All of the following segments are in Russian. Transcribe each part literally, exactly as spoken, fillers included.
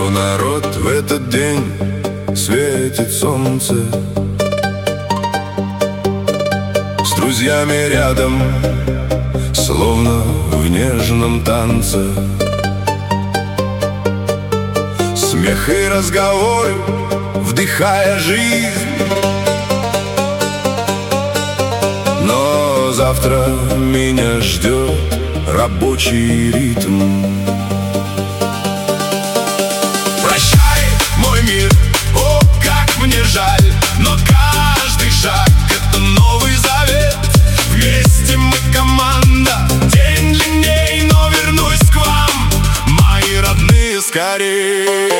О, народ, в этот день светит солнце, с друзьями рядом, словно в нежном танце. Смех и разговоры, вдыхая жизнь. Но завтра меня ждет рабочий ритм. Прощай, мой мир, о, как мне жаль, но каждый шаг — это новый завет. Вместе мы команда, день длинней, но вернусь к вам, мои родные, скорее.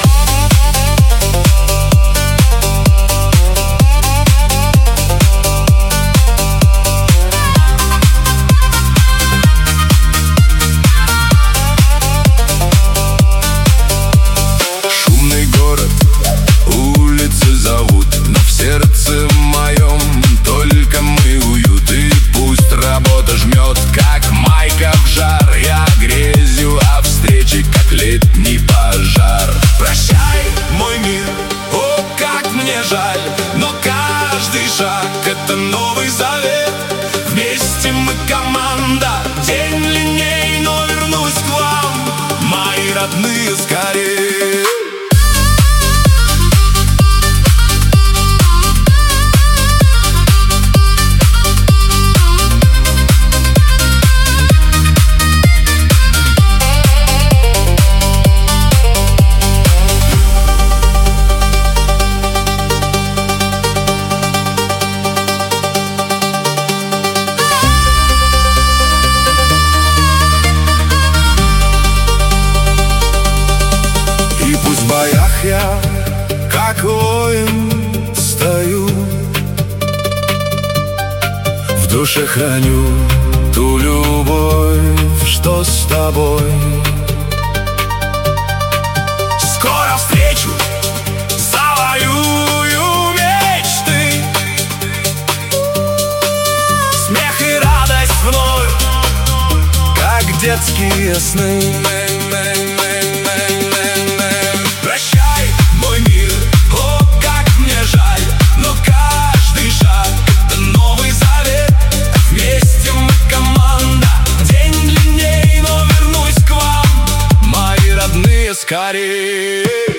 Летний пожар. Прощай, мой мир, о, как мне жаль, но каждый шаг — это новый завет. Вместе мы команда, день длинней, но вернусь к вам, мои родные, скорее. В боях я, как воин, стою, в душе храню ту любовь, что с тобой. Скоро встречу, завоюю мечты, смех и радость вновь, как детские сны. Прощай, мой мир, о, как мне жаль, но каждый шаг — это новый завет. Вместе мы команда, день длинней, но вернусь к вам, мои родные, скорее.